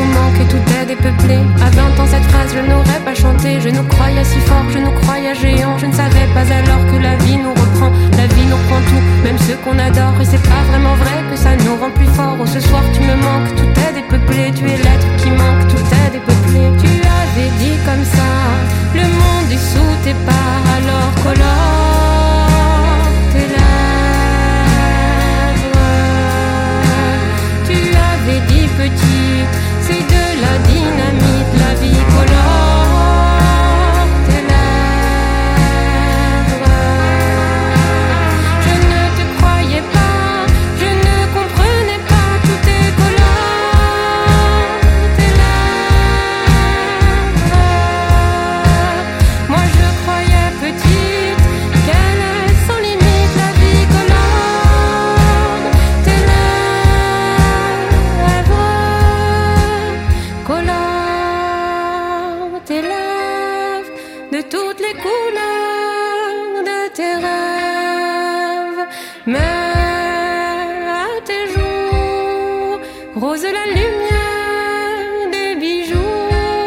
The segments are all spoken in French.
nous manque et tout est dépeuplé. À 20 ans cette phrase je n'aurais pas chanté. Je nous croyais si fort, je nous croyais géants. Je ne savais pas alors que la vie nous reprend. La vie nous prend tout, même ceux qu'on adore. Et c'est pas vraiment vrai que ça nous rend plus forts. Oh ce soir tu me manques, tout est dépeuplé. Tu es l'être qui manque, tout est dépeuplé. Tu avais dit comme ça, le monde est sous tes pas. Alors colore tes lèvres. Tu avais dit petit, c'est de la dynamite. La vie colore tes lèvres. Je ne te croyais pas, je ne comprenais pas. Tout est colore tes lèvres. Moi je croyais petite qu'elle est sans limite. La vie colore tes lèvres. Colore tes lèvres de toutes les couleurs de tes rêves. Mets à tes joues rose la lumière des bijoux.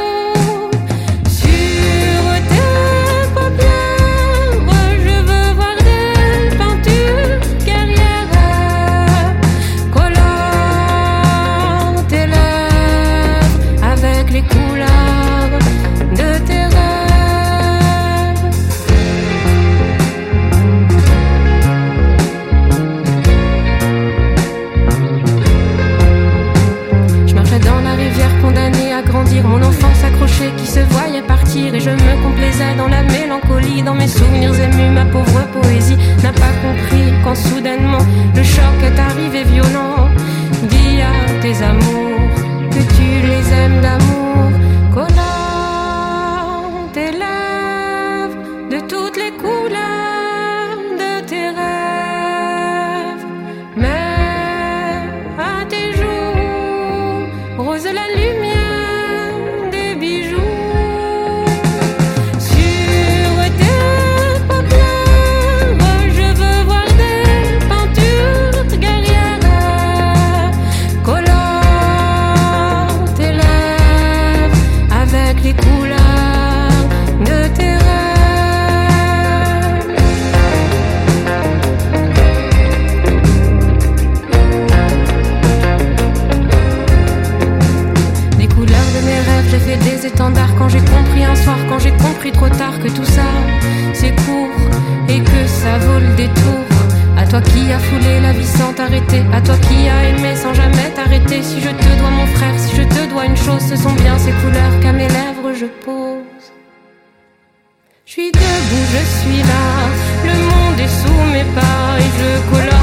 Sur tes paupières, je veux voir des peintures guerrières. Colore tes lèvres avec les couleurs de tes rêves. Je marchais dans la rivière condamnée à grandir. Mon enfance accrochée qui se voyait partir. Et je me complaisais dans la mélancolie. Dans mes souvenirs émus, ma pauvre poésie n'a pas compris quand soudainement le choc est arrivé violent. Dis à tes amours que tu les aimes d'amour. Colore tes lèvres de toutes les couleurs de tes rêves. Mets à tes joues rose la lumière des bijoux. Sur tes paupières, je veux voir des peintures guerrières. Colore tes lèvres avec les couleurs de tes rêves. Des couleurs de mes rêves, j'ai fait des étendards. Quand j'ai compris un soir, quand j'ai compris trop tard que tout ça c'est court et que ça vaut le détour. À toi qui as foulé la vie sans t'arrêter, à toi qui as aimé sans jamais t'arrêter. Si je te dois mon frère, si je te dois une chose, ce sont bien ces couleurs qu'à mes lèvres je pose. Je suis debout, je suis là, le monde est sous mes pas et je colore